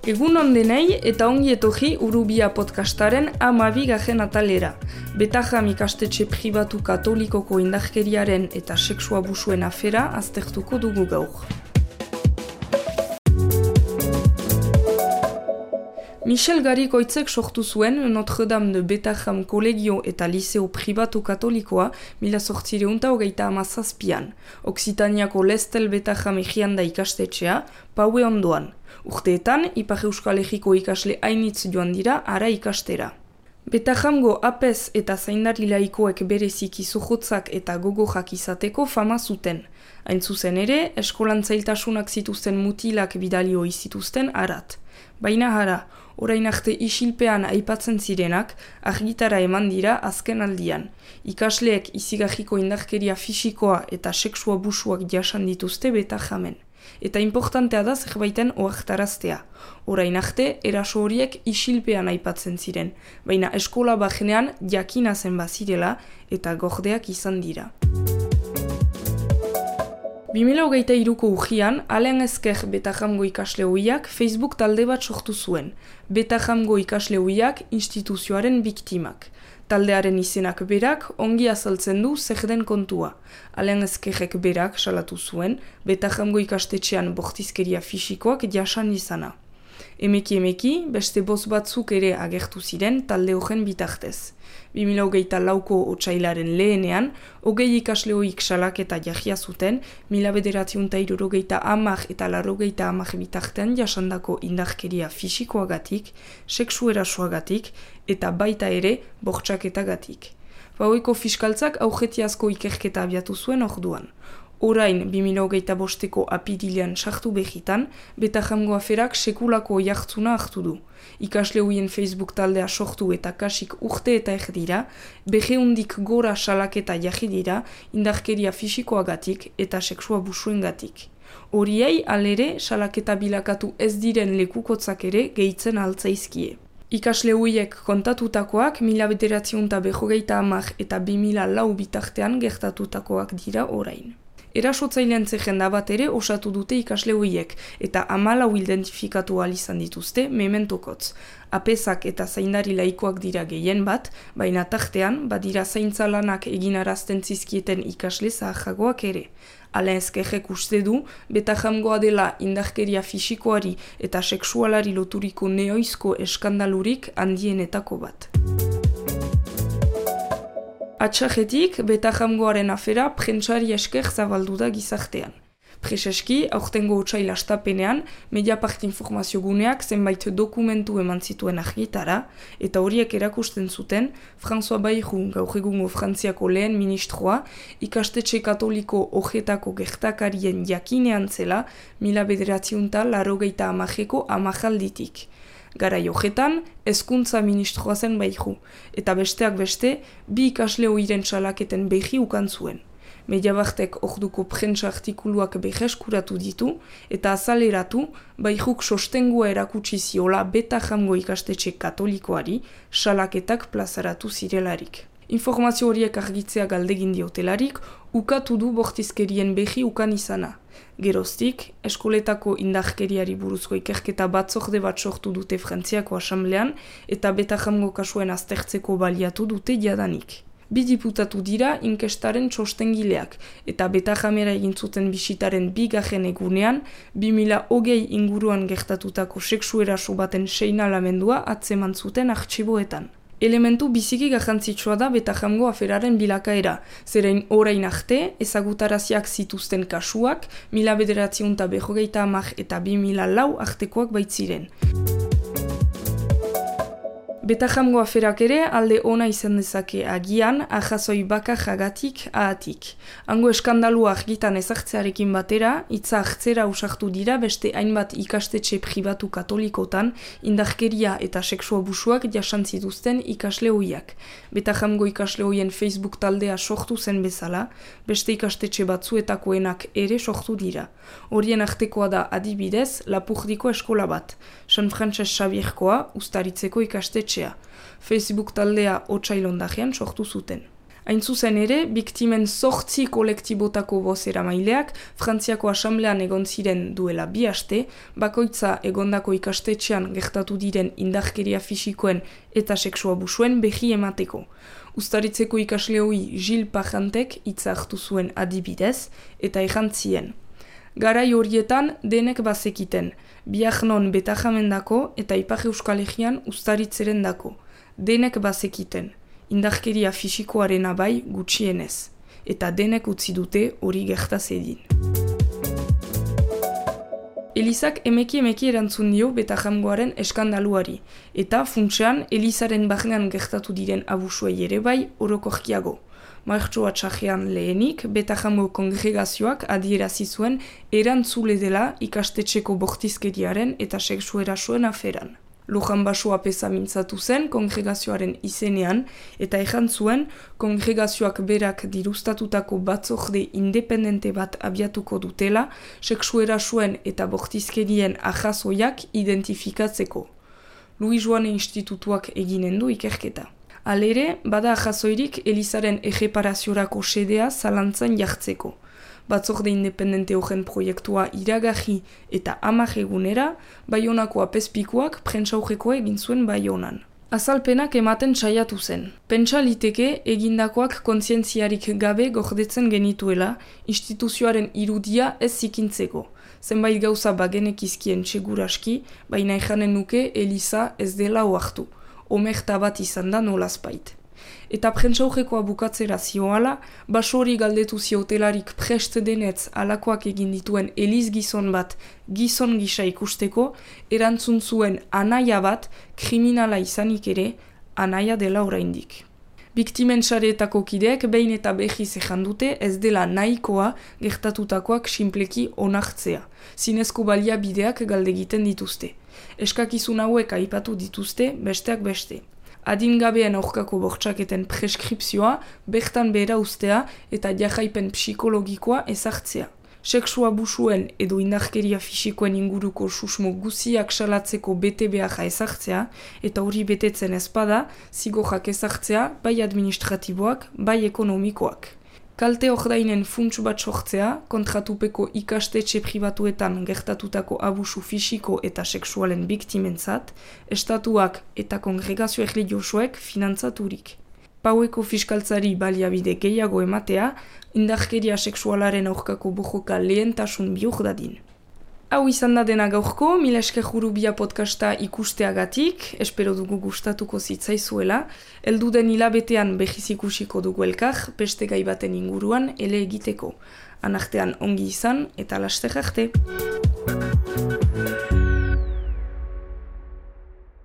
Egun on denei eta ongi etorri Urubia podcastaren 12. atalera. Betaham ikastetxe pribatu katolikoko indarkeriaren eta sexu abusuen afera aztertuko dugu gaur. Michel Garikoitzek sortu zuen Notre-Dame de Betaham kolegio eta liseo pribatu katolikoa 1827an. Oksitaniako Lestel Betaham egianda ikastetxea, Paue ondoan. Urteetan, Ipar Euskal Herriko ikasle hainitz joan dira ara ikastera. Betahamgo apez eta zaindari laikoek bereziki zojotzak eta gogojak izateko fama zuten. Hain zuzen ere, eskolan zailtasunak zituzten mutilak bidalio izituzten arat. Baina hara, orain arte isilpean aipatzen zirenak, argitara eman dira azken aldian. Ikasleek izigarriko indarkeria fisikoa eta sexu abusuak jasan dituzte Betahamen. Eta importantea da zerbaiten ohartaraztea. Orain arte, eraso horiek isilpean aipatzen ziren, baina eskola bajenean jakina zen bazirela eta gordeak izan dira. 2023ko urrian, Alain Ezker Betahamgo ikasle hoiak Facebook talde bat sortu zuen. Betahamgo ikasle hoiak instituzioaren biktimak. Taldearen izenak berak ongi azaltzen du zer den kontua. Alain Ezkerrek berak salatu zuen, Betahamgo ikastetxean bortizkeria fisikoak jasan izana. Emeki, beste boz batzuk ere agertu ziren talde horren bitartez. 2024ko otsailaren lehenean, 20 ikasle hoik salaketa jahia zuten, 1970 eta 80 bitartean jasandako indarkeria fisikoagatik, sexu erasoagatik eta baita ere bortxaketagatik. Paueko fiskaltzak aujetiazko ikerketa abiatu zuen orduan. Orain 2025ko apirilean sartu behitan, Betahamgo aferak sekulako jartzuna hartu du. Ikasle hoien Facebook taldea sortu eta kasik urte eta dira, 200 gora salaketa jarri dira indarkeria fisikoagatik eta sexu abusuengatik. Horiei alere salaketa bilakatu ez diren lekukotzak ere gehitzen altzaizkie. Ikasle hoiek kontatutakoak 1950 eta 2004 bitartean gertatutakoak dira orain. Erasotzailean zerrenda bat ere osatu dute ikasle hoiek eta 14 identifikatu ahal izan dituzte mementokotz. Apezak eta zaindari laikoak dira gehien bat, baina tartean badira zaintza lanak eginarazten zizkieten ikasle zaharragoak ere. Alain Ezkerrek uste du, Betahamgoa dela indarkeria fisikoari eta sexualari loturiko neoizko eskandalurik handienetako bat. Atxarretik, Betahamgoaren afera prentsari esker zabaldu da gizartean. Preseski, aurtengo otsail astapenean, Mediapart informazio guneak zenbait dokumentu eman zituen argitara, eta horiek erakusten zuten, François Bayrou, gaur egungo Frantziako lehen ministroa, ikastetxe katoliko ojetako gertakarien jakinean zela, 1980ko amajalditik. Garai hojetan, hezkuntza ministroa zen Bayrou, eta besteak beste, bi ikasle hoiren salaketen behi ukan zuen. Mediapartek orduko prentsa artikuluak beheskuratu ditu eta azaleratu Bayrouk sostengua erakutsi ziola Betahamgo ikastetxe katolikoari salaketak plazaratu zirelarik. Informazio horiek argitzea galdegin diotelarik, ukatu du bortizkerien behi ukan izana. Geroztik, eskoletako indarkeriari buruzko ikerketa batzorde bat sortu dute Frantziako asamblean eta Betahamgo kasuen aztertzeko baliatu dute jadanik. Bi diputatu dira inkestaren txostengileak eta Betahamera egin zuten bisitaren 2. egunean 2020 inguruan gertatutako sexu eraso baten seinalamendua atzeman zuten artxiboetan. Elementu biziki garrantzitsua da Betahamgo aferaren bilakaera, zerain orain arte ezagutaraziak zituzten kasuak 1950 eta 2004 artekoak baitziren. Betahamgo aferak ere alde ona izan dezake agian ahazoi bakarragatik ahatik. Hango eskandalua argitan ezartzearekin batera, hitza hartzera usartu dira beste hainbat ikastetxe pribatu katolikotan indarkeria eta sexu abusuak jasan zituzten ikasle hoiak. Betahamgo ikasle hoien Facebook taldea sortu zen bezala, beste ikastetxe batzuetakoenak ere sortu dira. Horien artekoa da adibidez Lapurdiko eskola bat, San Frances Xavierkoa Uztaritzeko ikastetxea. Facebook taldea otsail ondajean sortu zuten. Hain zuzen ere, biktimen 8 kolektibotako bozeramaileak Frantziako asamblean egon ziren duela 2 aste, bakoitza egondako ikastetxean gertatu diren indarkeria fisikoen eta sexu abusuen berri emateko. Uztaritzeko ikasleoi Gilles Pajantek hitza hartu zuen adibidez eta errantzien. Garai horietan denek bazekiten, biak non betajamendako eta Ipar Euskal Herrian uztaritzeren dako. Denek bazekiten. Indarkeria fisikoarena bai gutxienez, eta denek utzi dute hori gertaz edin. Elizak emeki erantzun dio betajamgoaren eskandaluari, eta funtsean Elizaren barnean gertatu diren abusuei ere bai orokorkiago. Martxoa txajean lehenik, betajamgo kongregazioak adierazi zuen erantzule dela ikastetxeko bortizkeriaren eta sexu erasoen aferan. Lojan Basoa peza mintzatu zen kongregazioaren izenean eta zuen kongregazioak berak dirustatutako batzorde independente bat abiatuko dutela sexu erasoen eta bortizkerien ahazoiak identifikatzeko. Louis Joane Institutuak eginen du ikerketa. Halere, bada ahazoirik Elizaren erreparaziorako sedea zalantzan jartzeko. Batzorde independente horren proiektua iragarri eta 10 egunera, Baionako apezpikuak prentsaurrekoa egin zuen Baionan. Azalpenak ematen saiatu zen. Pentsa liteke egindakoak kontzientziarik gabe gordetzen genituela, instituzioaren irudia ez zikintzeko. Zenbait gauza bagenekizkien seguraski, baina ejanen nuke Eliza ez dela ohartu. Omerta bat izan da nolazpait. Eta prentsaurrekoa bukatzera zioala, Basori galdetu ziotelarik prest denetz alakoak egin dituen Eliz gizon bat gizon gisa ikusteko, erantzun zuen anaia bat kriminala izanik ere, anaia dela oraindik. Biktimen sareetako kideek behin eta behiz dute ez dela nahikoa gertatutakoak sinpleki onartzea. Zinezko baliabideak galdegiten dituzte. Eskakizun hauek aipatu dituzte besteak beste. Adingabeen aurkako bortxaketen preskripzioa, bertan behera ustea eta jarraipen psikologikoa ezartzea. Sexu abusuen edo indarkeria fisikoen inguruko susmo guziak salatzeko bete beharra ezartzea eta hori betetzen ezpada, zigorrak ezartzea bai administratiboak, bai ekonomikoak. Kalte ordainen funts bat sortzea, kontratupeko ikastetxe pribatuetan gertatutako abusu fisiko eta sexualen biktimentzat, estatuak eta kongregazio erlijiosoek finantzaturik. Paueko fiskaltzari baliabide gehiago ematea, indarkeria sexualaren aurkako borroka lehentasun bihur dadin. Hau izan da dena gaurko, mila esker Jurubia podcasta ikusteagatik, espero dugu gustatuko zitzaizuela, helduden hilabetean behiz ikusiko dugu elkar, beste gai baten inguruan ele egiteko. Anartean ongi izan eta laster arte.